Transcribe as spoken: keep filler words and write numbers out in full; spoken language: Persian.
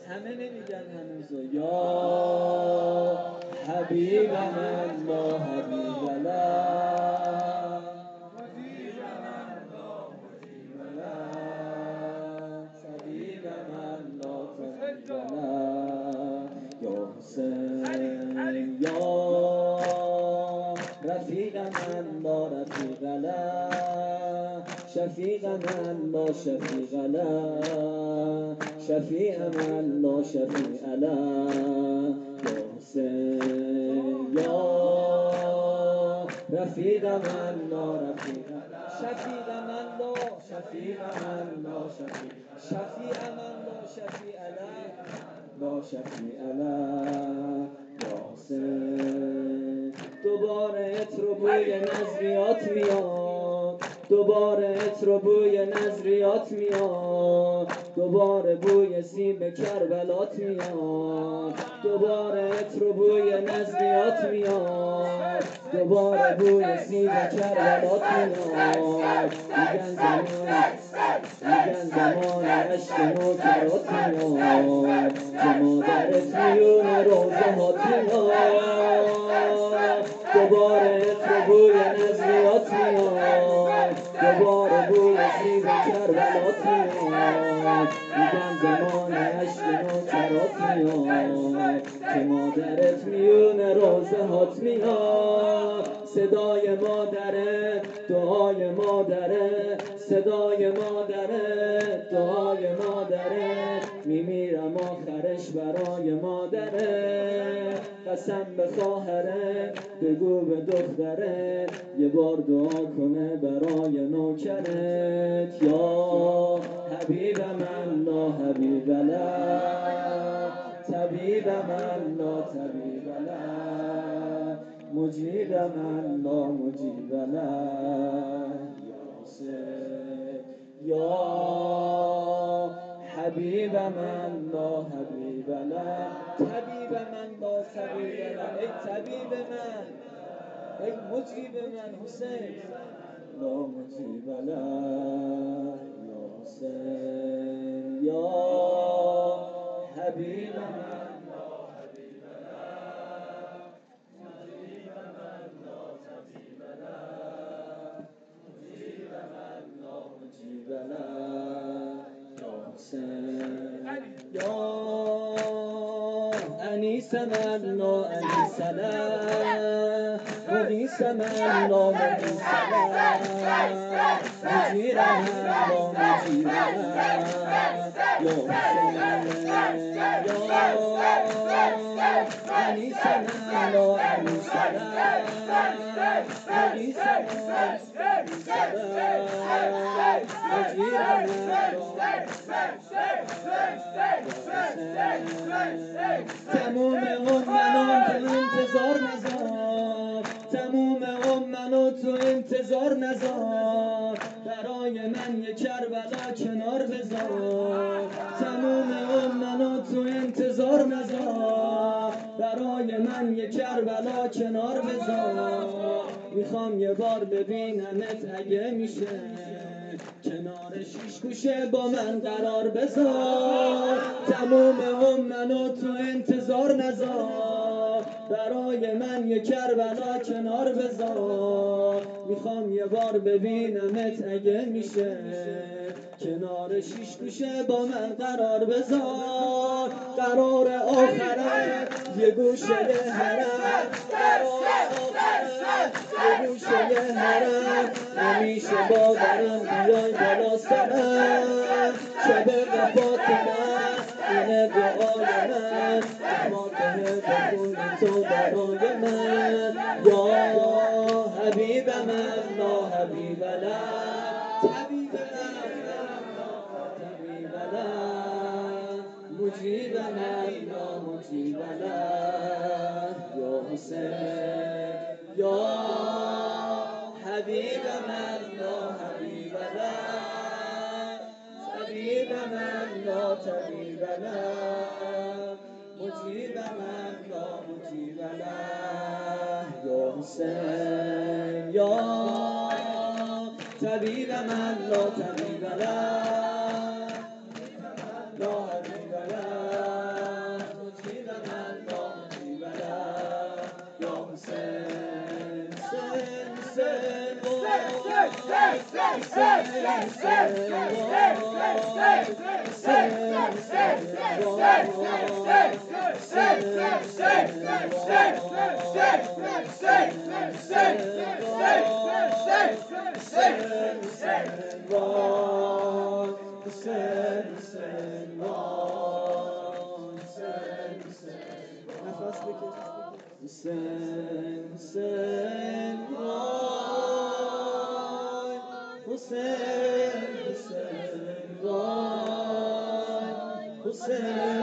همه نمیگن هنوز یا حبیب من لا حبیب له مجیب من لا مجیب له طبیب من لا طبیب له یا حسین یا رفیق من لا رفیق له شفیق من لا شفیق له شفیع من لا شفیع له یا حسین یا رفیق من لا رفیق شفیع من لا شفیع من لا شفیع شفیع من لا شفیع له لا شفیع له یا حسین دوباره عطر و بوی نظریات میاد دوباره عطر و بوی نظریات میاد دوباره بوی سیب کربلات میاد دوباره عطر و بوی نظریات میاد دوباره بوی سیب کربلات میاد میگن زمان میگن زمان عشق نوکرات میاد که مادرت میون روزه هات میاد دوباره عطر و بوی نظریات میاد دوباره بوی سیب کربلات میاد میگن زمان عشق نوکرات میاد که مادرت میون روزه هات میاد صدای مادره دعای مادره صدای مادره دعای مادره میمیرم آخرش برای مادره قسم به خواهره بگو به دختره یه بار دعا کنه برای نوکرت یا حبیب من لا حبیب له طبیب من لا طبیب له مجیب من لا مجیب له یا حبیب من لا حبیب له طبیب من لا طبیب له ای طبیب من ای مجیب من حسین لا مجیب له یا حسین یا حبیب من لا حبیب له مجیب من لا طبیب له مجیب من لا مجیب له یا حسین یا انیس من لا انیس له مغیث من لا مغیث له مجیر من لا مجیر له یا حسین یا انیس من لا انیس له مغیث من مجیر تموم اون منو تو انتظار نذار تموم اون منو تو انتظار نذار برای من یه کربلا کنار بذار تموم اون منو تو انتظار نذار برای من یه کربلا کنار بذار میخوام یه بار ببینمت اگه میشه کنار شیش گوشه با من قرار بذار تموم اون منو تو انتظار نذار برای من یه کربلا کنار بذار میخوام یه بار ببینمت اگه میشه کنار شیش گوشه با من قرار بذار قرار آخره یه گوشه حرم قرار آخره یه گوشه حرم همیشه بادرم بیای بالا سرم شب وفات من اینه دعای من فاتحه بخونی تو برای من یا حبیب من لا حبیب له طبیب من لا طبیب له مجیب من لا مجیب له یا حسین یا حبیب من لا حبیب له طبیب من لا طبیب له مجیب من لا مجیب له یا حسین یا طبیب من لا طبیب له لا حبیب له Hussein, Hussein, vay. Hussein, Hussein, vay. Hussein.